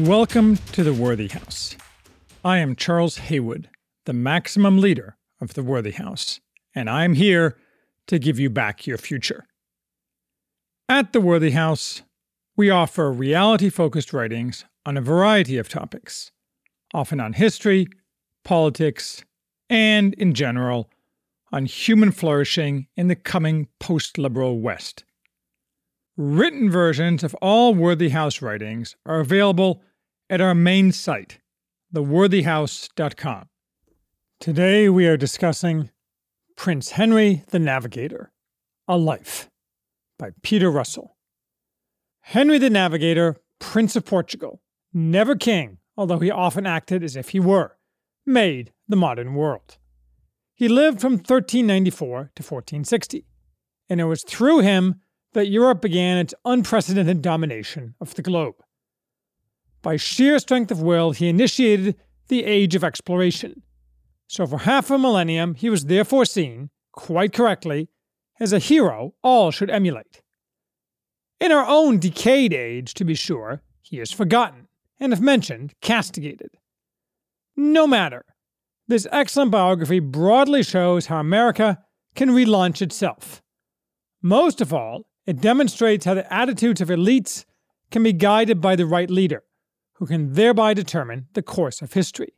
Welcome to the Worthy House. I am Charles Haywood, the maximum leader of the Worthy House, and I am here to give you back your future. At the Worthy House, we offer reality-focused writings on a variety of topics, often on history, politics, and, in general, on human flourishing in the coming post-liberal West. Written versions of all Worthy House writings are available at our main site, theworthyhouse.com. Today we are discussing Prince Henry the Navigator, A Life, by Peter Russell. Henry the Navigator, Prince of Portugal, never king, although he often acted as if he were, made the modern world. He lived from 1394 to 1460, and it was through him that Europe began its unprecedented domination of the globe. By sheer strength of will, he initiated the Age of Exploration. So for half a millennium, he was therefore seen, quite correctly, as a hero all should emulate. In our own decayed age, to be sure, he is forgotten, and if mentioned, castigated. No matter. This excellent biography broadly shows how America can relaunch itself. Most of all, it demonstrates how the attitudes of elites can be guided by the right leader, who can thereby determine the course of history.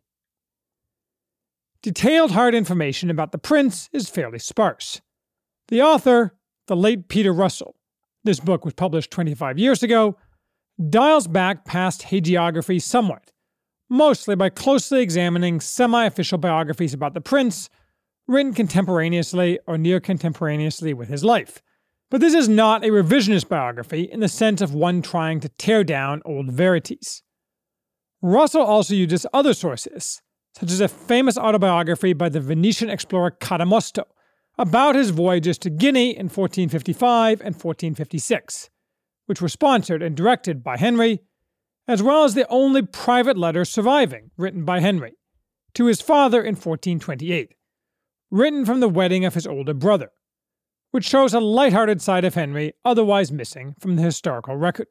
Detailed hard information about the prince is fairly sparse. The author, the late Peter Russell, this book was published 25 years ago, dials back past hagiography somewhat, mostly by closely examining semi-official biographies about the prince, written contemporaneously or near contemporaneously with his life. But this is not a revisionist biography in the sense of one trying to tear down old verities. Russell also uses other sources, such as a famous autobiography by the Venetian explorer Cadamosto about his voyages to Guinea in 1455 and 1456, which were sponsored and directed by Henry, as well as the only private letter surviving written by Henry, to his father in 1428, written from the wedding of his older brother, which shows a lighthearted side of Henry otherwise missing from the historical record.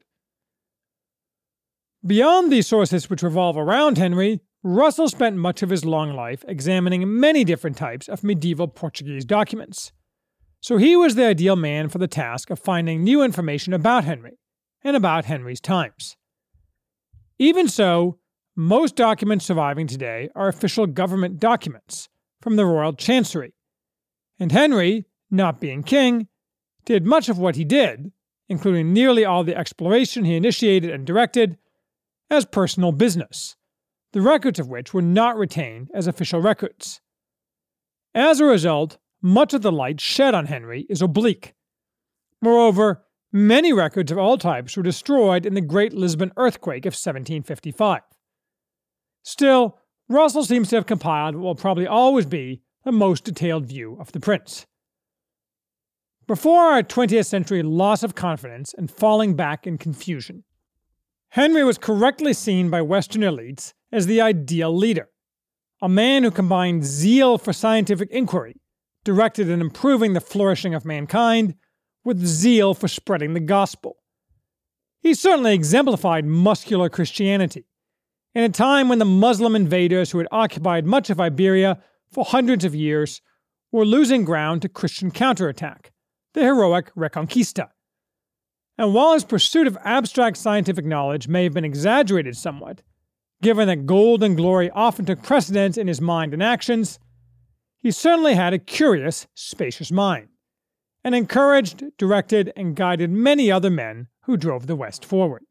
Beyond these sources which revolve around Henry, Russell spent much of his long life examining many different types of medieval Portuguese documents. So he was the ideal man for the task of finding new information about Henry and about Henry's times. Even so, most documents surviving today are official government documents from the royal chancery, and Henry, not being king, did much of what he did, including nearly all the exploration he initiated and directed, as personal business, the records of which were not retained as official records. As a result, much of the light shed on Henry is oblique. Moreover, many records of all types were destroyed in the Great Lisbon earthquake of 1755. Still, Russell seems to have compiled what will probably always be the most detailed view of the prince. Before our 20th century loss of confidence and falling back in confusion, Henry was correctly seen by Western elites as the ideal leader, a man who combined zeal for scientific inquiry, directed in improving the flourishing of mankind, with zeal for spreading the gospel. He certainly exemplified muscular Christianity, in a time when the Muslim invaders who had occupied much of Iberia for hundreds of years were losing ground to Christian counterattack, the heroic Reconquista. And while his pursuit of abstract scientific knowledge may have been exaggerated somewhat, given that gold and glory often took precedence in his mind and actions, he certainly had a curious, spacious mind, and encouraged, directed, and guided many other men who drove the West forward.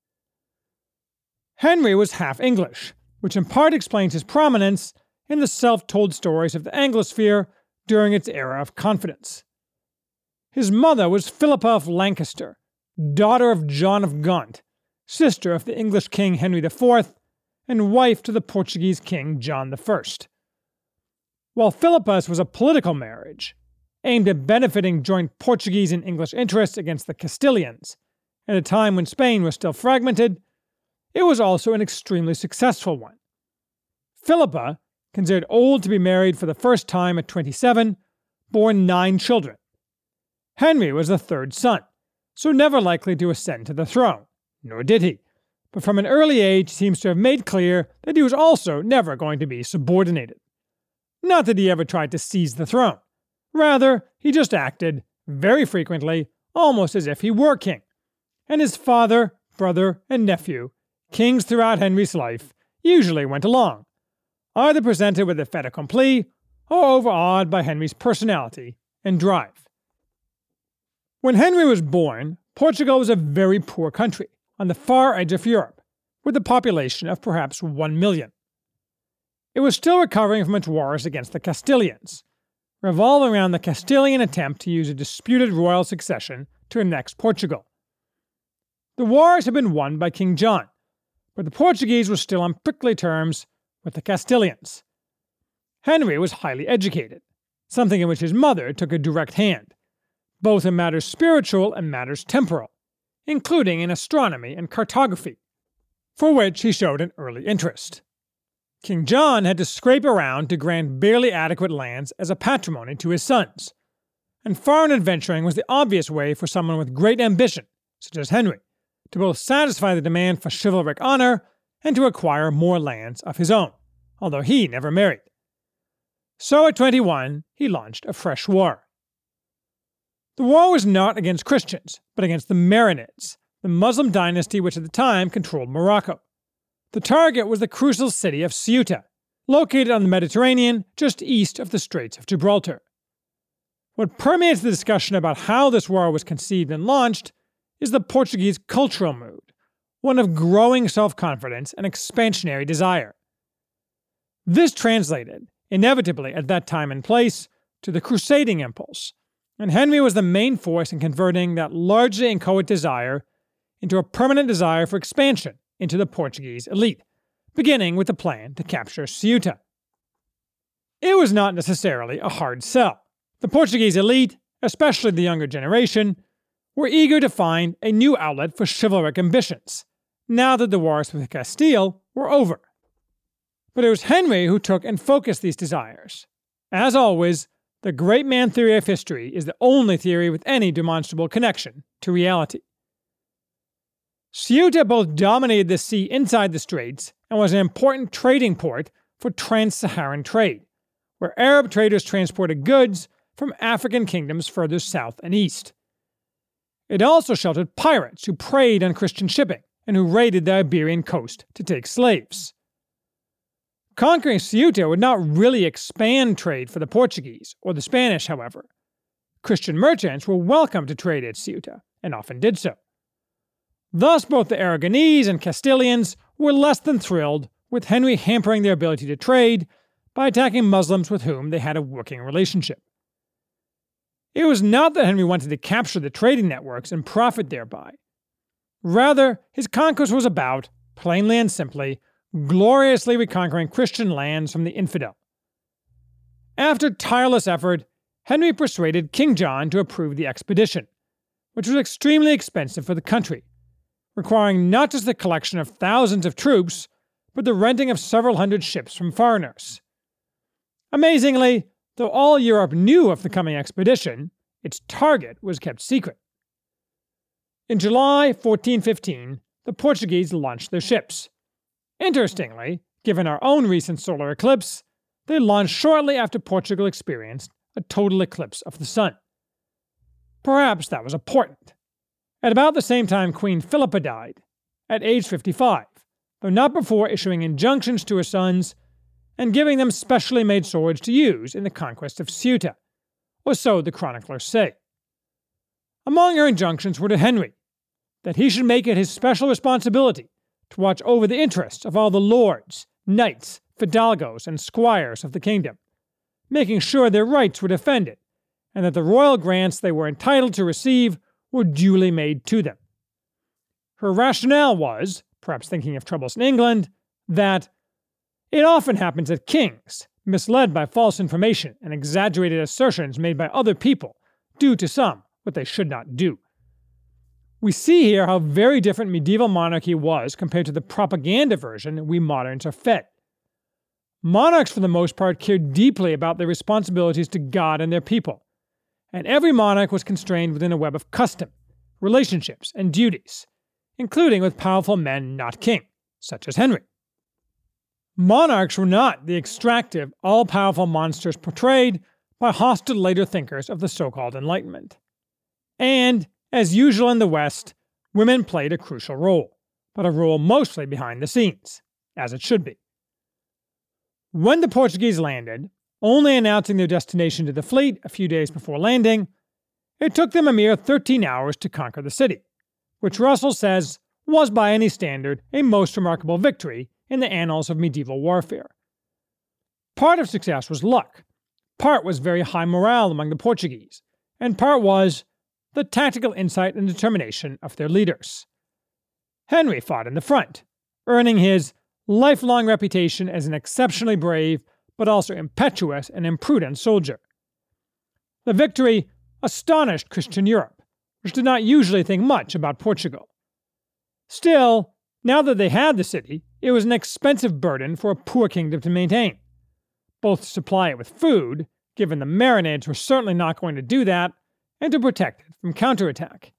Henry was half English, which in part explains his prominence in the self-told stories of the Anglosphere during its era of confidence. His mother was Philippa of Lancaster, daughter of John of Gaunt, sister of the English king Henry IV, and wife to the Portuguese king John I. While Philippa's was a political marriage, aimed at benefiting joint Portuguese and English interests against the Castilians, at a time when Spain was still fragmented, it was also an extremely successful one. Philippa, considered old to be married for the first time at 27, bore 9 children. Henry was the third son, so never likely to ascend to the throne, nor did he, but from an early age seems to have made clear that he was also never going to be subordinated. Not that he ever tried to seize the throne. Rather, he just acted, very frequently, almost as if he were king. And his father, brother, and nephew, kings throughout Henry's life, usually went along, either presented with a fait accompli or overawed by Henry's personality and drive. When Henry was born, Portugal was a very poor country on the far edge of Europe, with a population of perhaps 1 million. It was still recovering from its wars against the Castilians, revolving around the Castilian attempt to use a disputed royal succession to annex Portugal. The wars had been won by King John, but the Portuguese were still on prickly terms with the Castilians. Henry was highly educated, something in which his mother took a direct hand, both in matters spiritual and matters temporal, including in astronomy and cartography, for which he showed an early interest. King John had to scrape around to grant barely adequate lands as a patrimony to his sons, and foreign adventuring was the obvious way for someone with great ambition, such as Henry, to both satisfy the demand for chivalric honor and to acquire more lands of his own, although he never married. So at 21, he launched a fresh war. The war was not against Christians, but against the Marinids, the Muslim dynasty which at the time controlled Morocco. The target was the crucial city of Ceuta, located on the Mediterranean just east of the Straits of Gibraltar. What permeates the discussion about how this war was conceived and launched is the Portuguese cultural mood, one of growing self-confidence and expansionary desire. This translated, inevitably at that time and place, to the crusading impulse, and Henry was the main force in converting that largely inchoate desire into a permanent desire for expansion into the Portuguese elite, beginning with the plan to capture Ceuta. It was not necessarily a hard sell. The Portuguese elite, especially the younger generation, were eager to find a new outlet for chivalric ambitions, now that the wars with Castile were over. But it was Henry who took and focused these desires. As always, the great man theory of history is the only theory with any demonstrable connection to reality. Ceuta both dominated the sea inside the straits and was an important trading port for trans-Saharan trade, where Arab traders transported goods from African kingdoms further south and east. It also sheltered pirates who preyed on Christian shipping and who raided the Iberian coast to take slaves. Conquering Ceuta would not really expand trade for the Portuguese or the Spanish, however. Christian merchants were welcome to trade at Ceuta, and often did so. Thus, both the Aragonese and Castilians were less than thrilled with Henry hampering their ability to trade by attacking Muslims with whom they had a working relationship. It was not that Henry wanted to capture the trading networks and profit thereby. Rather, his conquest was about, plainly and simply, gloriously reconquering Christian lands from the infidel. After tireless effort, Henry persuaded King John to approve the expedition, which was extremely expensive for the country, requiring not just the collection of thousands of troops, but the renting of several hundred ships from foreigners. Amazingly, though all Europe knew of the coming expedition, its target was kept secret. In July 1415, the Portuguese launched their ships. Interestingly, given our own recent solar eclipse, they launched shortly after Portugal experienced a total eclipse of the sun. Perhaps that was important. At about the same time Queen Philippa died, at age 55, though not before issuing injunctions to her sons and giving them specially made swords to use in the conquest of Ceuta, or so the chroniclers say. Among her injunctions were to Henry, that he should make it his special responsibility to watch over the interests of all the lords, knights, fidalgos, and squires of the kingdom, making sure their rights were defended, and that the royal grants they were entitled to receive were duly made to them. Her rationale was, perhaps thinking of troubles in England, that it often happens that kings, misled by false information and exaggerated assertions made by other people, do to some what they should not do. We see here how very different medieval monarchy was compared to the propaganda version we moderns are fed. Monarchs, for the most part, cared deeply about their responsibilities to God and their people, and every monarch was constrained within a web of custom, relationships, and duties, including with powerful men not king, such as Henry. Monarchs were not the extractive, all-powerful monsters portrayed by hostile later thinkers of the so-called Enlightenment. And, as usual in the West, women played a crucial role, but a role mostly behind the scenes, as it should be. When the Portuguese landed, only announcing their destination to the fleet a few days before landing, it took them a mere 13 hours to conquer the city, which Russell says was by any standard a most remarkable victory in the annals of medieval warfare. Part of success was luck, part was very high morale among the Portuguese, and part was the tactical insight and determination of their leaders. Henry fought in the front, earning his lifelong reputation as an exceptionally brave but also impetuous and imprudent soldier. The victory astonished Christian Europe, which did not usually think much about Portugal. Still, now that they had the city, it was an expensive burden for a poor kingdom to maintain, both to supply it with food, given the Marinids were certainly not going to do that, and to protect it from counterattack.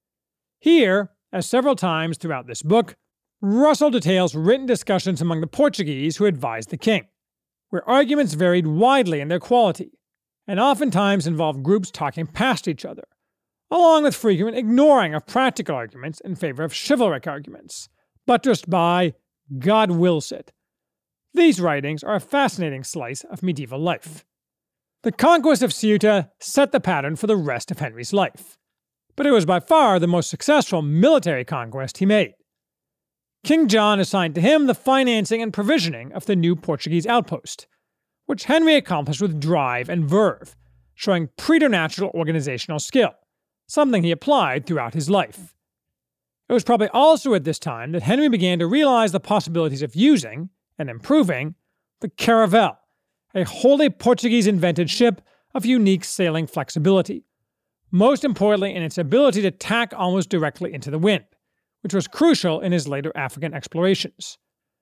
Here, as several times throughout this book, Russell details written discussions among the Portuguese who advised the king, where arguments varied widely in their quality, and oftentimes involved groups talking past each other, along with frequent ignoring of practical arguments in favor of chivalric arguments, buttressed by God wills it. These writings are a fascinating slice of medieval life. The conquest of Ceuta set the pattern for the rest of Henry's life, but it was by far the most successful military conquest he made. King John assigned to him the financing and provisioning of the new Portuguese outpost, which Henry accomplished with drive and verve, showing preternatural organizational skill, something he applied throughout his life. It was probably also at this time that Henry began to realize the possibilities of using, and improving, the caravel, a wholly Portuguese-invented ship of unique sailing flexibility, most importantly in its ability to tack almost directly into the wind, which was crucial in his later African explorations.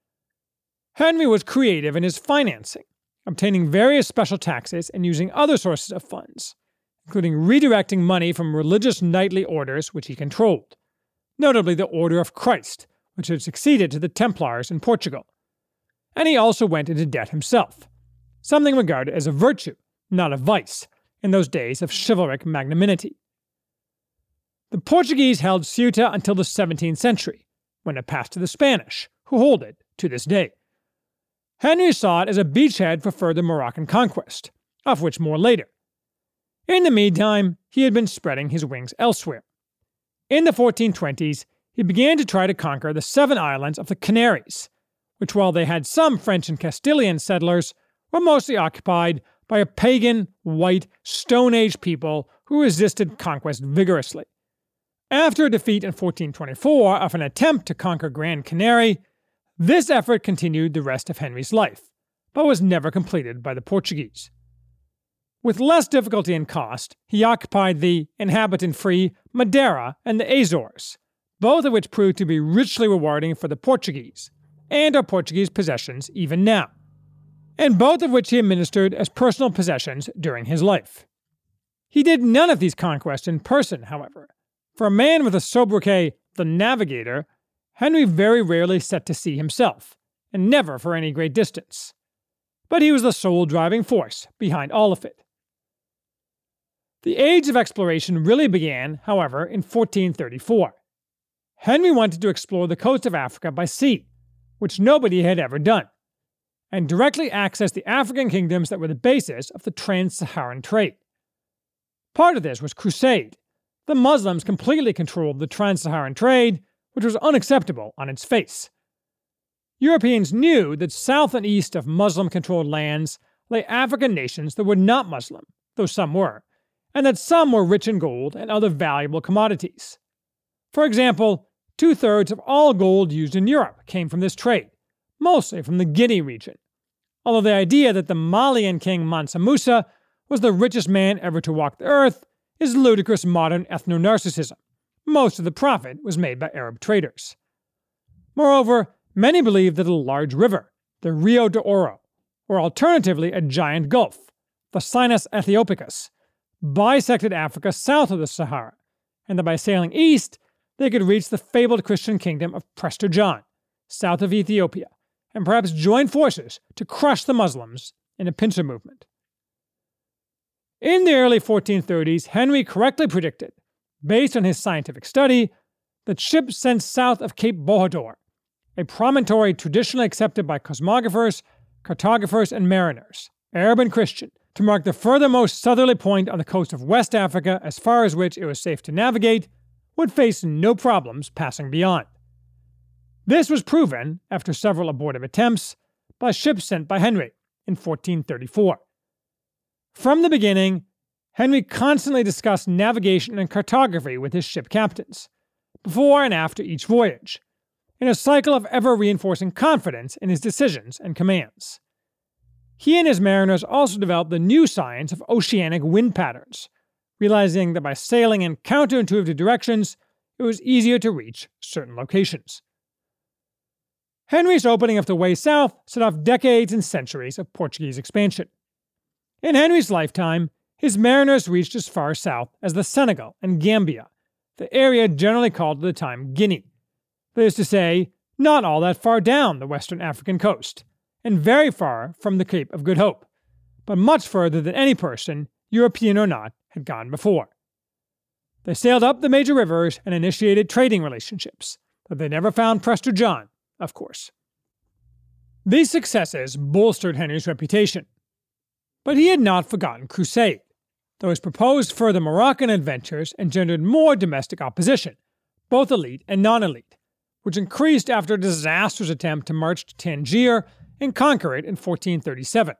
Henry was creative in his financing, obtaining various special taxes and using other sources of funds, including redirecting money from religious knightly orders which he controlled, notably the Order of Christ, which had succeeded to the Templars in Portugal. And he also went into debt himself, something regarded as a virtue, not a vice, in those days of chivalric magnanimity. The Portuguese held Ceuta until the 17th century, when it passed to the Spanish, who hold it to this day. Henry saw it as a beachhead for further Moroccan conquest, of which more later. In the meantime, he had been spreading his wings elsewhere. In the 1420s, he began to try to conquer the 7 islands of the Canaries, which, while they had some French and Castilian settlers, were mostly occupied by a pagan, white, Stone Age people who resisted conquest vigorously. After a defeat in 1424 of an attempt to conquer Gran Canary, this effort continued the rest of Henry's life, but was never completed by the Portuguese. With less difficulty and cost, he occupied the inhabitant-free Madeira and the Azores, both of which proved to be richly rewarding for the Portuguese, and are Portuguese possessions even now, and both of which he administered as personal possessions during his life. He did none of these conquests in person, however. For a man with a sobriquet, the Navigator, Henry very rarely set to sea himself, and never for any great distance. But he was the sole driving force behind all of it. The age of exploration really began, however, in 1434. Henry wanted to explore the coast of Africa by sea, which nobody had ever done, and directly access the African kingdoms that were the basis of the trans-Saharan trade. Part of this was crusade. The Muslims completely controlled the trans-Saharan trade, which was unacceptable on its face. Europeans knew that south and east of Muslim-controlled lands lay African nations that were not Muslim, though some were, and that some were rich in gold and other valuable commodities. For example, 2/3 of all gold used in Europe came from this trade, mostly from the Guinea region, although the idea that the Malian king Mansa Musa was the richest man ever to walk the earth is ludicrous modern ethno-narcissism. Most of the profit was made by Arab traders. Moreover, many believed that a large river, the Rio de Oro, or alternatively a giant gulf, the Sinus Ethiopicus, bisected Africa south of the Sahara, and that by sailing east, they could reach the fabled Christian kingdom of Prester John, south of Ethiopia, and perhaps join forces to crush the Muslims in a pincer movement. In the early 1430s, Henry correctly predicted, based on his scientific study, that ships sent south of Cape Bohador, a promontory traditionally accepted by cosmographers, cartographers, and mariners, Arab and Christian, to mark the furthermost southerly point on the coast of West Africa as far as which it was safe to navigate, would face no problems passing beyond. This was proven, after several abortive attempts, by ships sent by Henry in 1434. From the beginning, Henry constantly discussed navigation and cartography with his ship captains, before and after each voyage, in a cycle of ever-reinforcing confidence in his decisions and commands. He and his mariners also developed the new science of oceanic wind patterns, realizing that by sailing in counterintuitive directions, it was easier to reach certain locations. Henry's opening of the way south set off decades and centuries of Portuguese expansion. In Henry's lifetime, his mariners reached as far south as the Senegal and Gambia, the area generally called at the time Guinea. That is to say, not all that far down the western African coast, and very far from the Cape of Good Hope, but much further than any person, European or not, had gone before. They sailed up the major rivers and initiated trading relationships, but they never found Prester John, of course. These successes bolstered Henry's reputation. But he had not forgotten crusade, though his proposed further Moroccan adventures engendered more domestic opposition, both elite and non-elite, which increased after a disastrous attempt to march to Tangier and conquer it in 1437.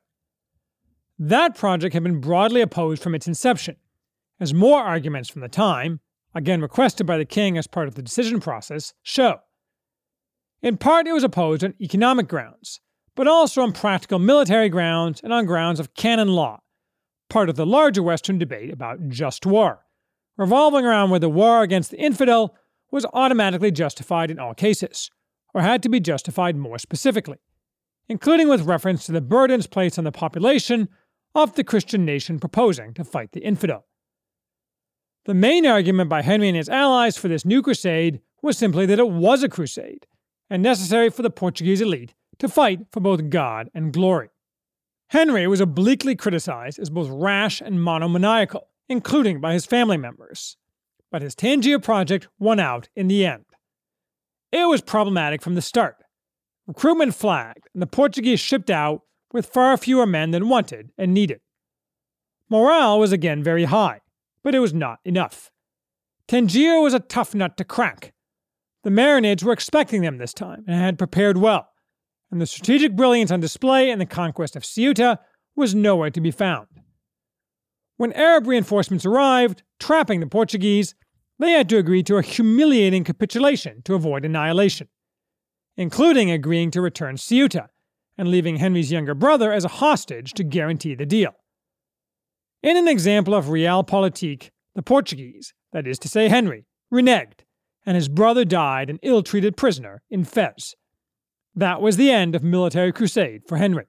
That project had been broadly opposed from its inception, as more arguments from the time, again requested by the king as part of the decision process, show. In part, it was opposed on economic grounds, but also on practical military grounds and on grounds of canon law, part of the larger Western debate about just war, revolving around whether war against the infidel was automatically justified in all cases, or had to be justified more specifically, including with reference to the burdens placed on the population of the Christian nation proposing to fight the infidel. The main argument by Henry and his allies for this new crusade was simply that it was a crusade, and necessary for the Portuguese elite to fight for both God and glory. Henry was obliquely criticized as both rash and monomaniacal, including by his family members. But his Tangier project won out in the end. It was problematic from the start. Recruitment flagged, and the Portuguese shipped out with far fewer men than wanted and needed. Morale was again very high, but it was not enough. Tangier was a tough nut to crack. The Marinids were expecting them this time and had prepared well, and the strategic brilliance on display in the conquest of Ceuta was nowhere to be found. When Arab reinforcements arrived, trapping the Portuguese, they had to agree to a humiliating capitulation to avoid annihilation, including agreeing to return Ceuta and leaving Henry's younger brother as a hostage to guarantee the deal. In an example of realpolitik, the Portuguese, that is to say Henry, reneged, and his brother died an ill-treated prisoner in Fez. That was the end of military crusade for Henry.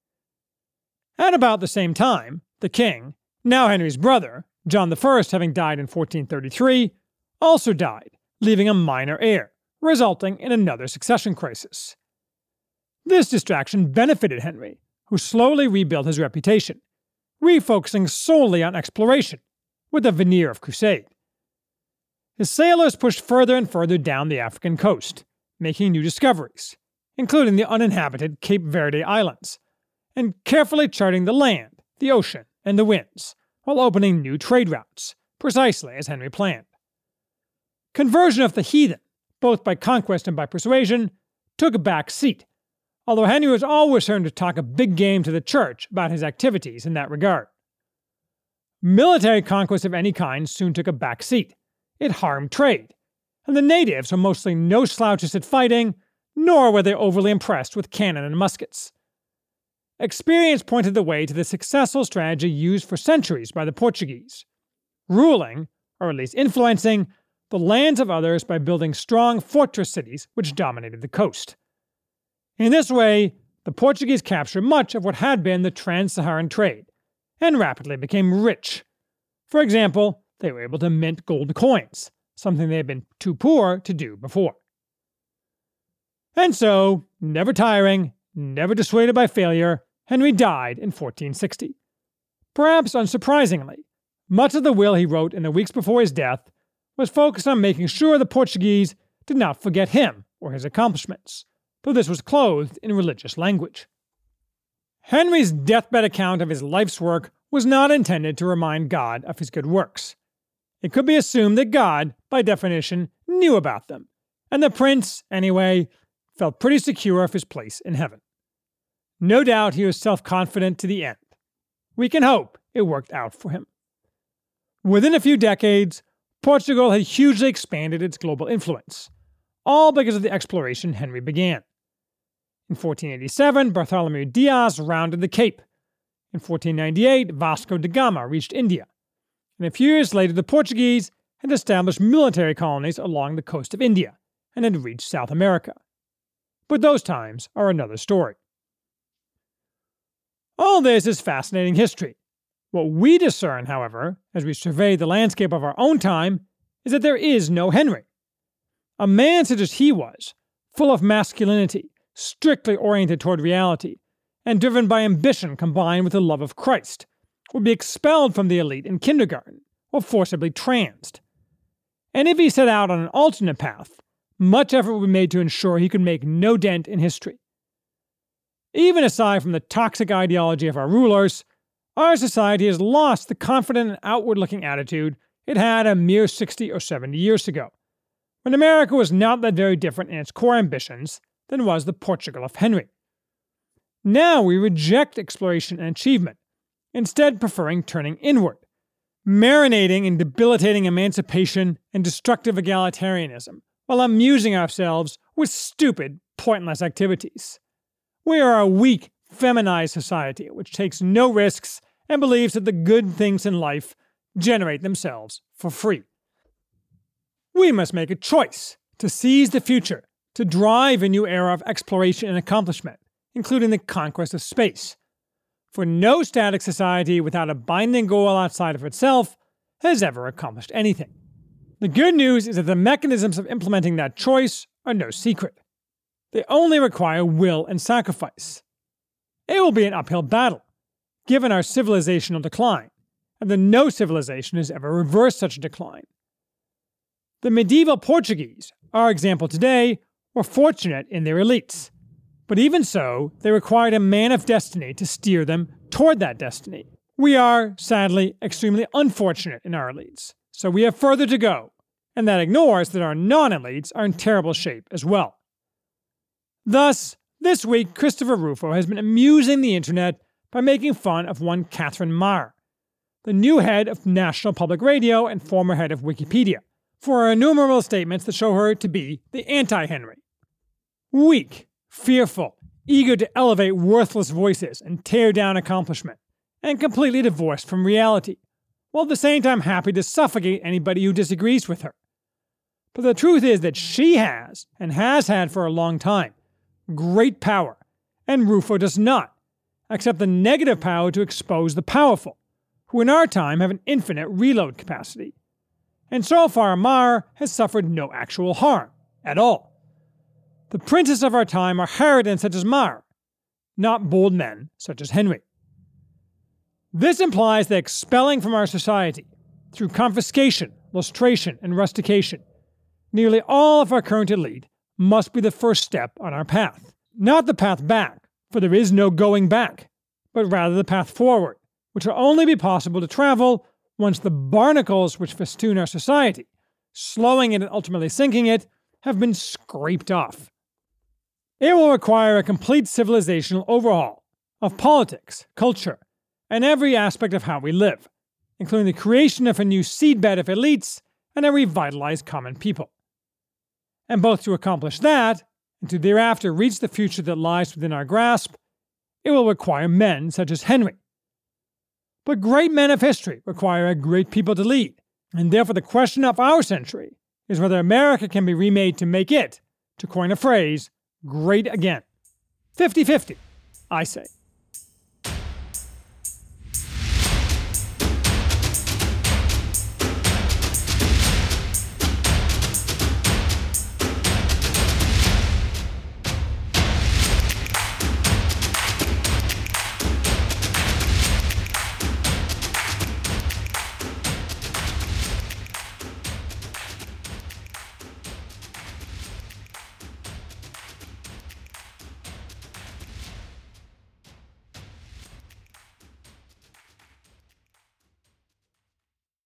At about the same time, the king, now Henry's brother, John I having died in 1433, also died, leaving a minor heir, resulting in another succession crisis. This distraction benefited Henry, who slowly rebuilt his reputation, refocusing solely on exploration, with a veneer of crusade. His sailors pushed further and further down the African coast, making new discoveries, including the uninhabited Cape Verde Islands, and carefully charting the land, the ocean, and the winds, while opening new trade routes, precisely as Henry planned. Conversion of the heathen, both by conquest and by persuasion, took a back seat, although Henry was always certain to talk a big game to the church about his activities in that regard. Military conquest of any kind soon took a back seat. It harmed trade, and the natives were mostly no slouches at fighting, nor were they overly impressed with cannon and muskets. Experience pointed the way to the successful strategy used for centuries by the Portuguese, ruling, or at least influencing, the lands of others by building strong fortress cities which dominated the coast. In this way, the Portuguese captured much of what had been the trans-Saharan trade, and rapidly became rich. For example, they were able to mint gold coins, something they had been too poor to do before. And so, never tiring, never dissuaded by failure, Henry died in 1460. Perhaps unsurprisingly, much of the will he wrote in the weeks before his death was focused on making sure the Portuguese did not forget him or his accomplishments, though this was clothed in religious language. Henry's deathbed account of his life's work was not intended to remind God of his good works. It could be assumed that God, by definition, knew about them, and the prince, anyway, felt pretty secure of his place in heaven. No doubt he was self-confident to the end. We can hope it worked out for him. Within a few decades, Portugal had hugely expanded its global influence, all because of the exploration Henry began. In 1487, Bartholomew Diaz rounded the Cape. In 1498, Vasco da Gama reached India. And a few years later, the Portuguese had established military colonies along the coast of India and had reached South America. But those times are another story. All this is fascinating history. What we discern, however, as we survey the landscape of our own time, is that there is no Henry. A man such as he was, full of masculinity, strictly oriented toward reality, and driven by ambition combined with the love of Christ, would be expelled from the elite in kindergarten or forcibly transed. And if he set out on an alternate path, much effort would be made to ensure he could make no dent in history. Even aside from the toxic ideology of our rulers, our society has lost the confident and outward-looking attitude it had a mere 60 or 70 years ago, when America was not that very different in its core ambitions than was the Portugal of Henry. Now we reject exploration and achievement, instead preferring turning inward, marinating in debilitating emancipation and destructive egalitarianism, while amusing ourselves with stupid, pointless activities. We are a weak, feminized society which takes no risks and believes that the good things in life generate themselves for free. We must make a choice to seize the future, to drive a new era of exploration and accomplishment, including the conquest of space. For no static society without a binding goal outside of itself has ever accomplished anything. The good news is that the mechanisms of implementing that choice are no secret. They only require will and sacrifice. It will be an uphill battle, given our civilizational decline, and that no civilization has ever reversed such a decline. The medieval Portuguese, our example today, were fortunate in their elites, but even so, they required a man of destiny to steer them toward that destiny. We are, sadly, extremely unfortunate in our elites, so we have further to go, and that ignores that our non-elites are in terrible shape as well. Thus, this week, Christopher Rufo has been amusing the internet by making fun of one Catherine Maher, the new head of National Public Radio and former head of Wikipedia, for her innumerable statements that show her to be the anti-Henry. Weak, fearful, eager to elevate worthless voices and tear down accomplishment, and completely divorced from reality, while at the same time happy to suffocate anybody who disagrees with her. But the truth is that she has, and has had for a long time, great power, and Rufo does not, except the negative power to expose the powerful, who in our time have an infinite reload capacity. And so far, Maher has suffered no actual harm, at all. The princes of our time are harridans such as Maher, not bold men such as Henry. This implies that expelling from our society, through confiscation, lustration, and rustication, nearly all of our current elite must be the first step on our path. Not the path back, for there is no going back, but rather the path forward, which will only be possible to travel once the barnacles which festoon our society, slowing it and ultimately sinking it, have been scraped off. It will require a complete civilizational overhaul of politics, culture, and every aspect of how we live, including the creation of a new seedbed of elites and a revitalized common people. And both to accomplish that, and to thereafter reach the future that lies within our grasp, it will require men such as Henry. But great men of history require a great people to lead, and therefore the question of our century is whether America can be remade to make it, to coin a phrase, great again. 50-50, I say.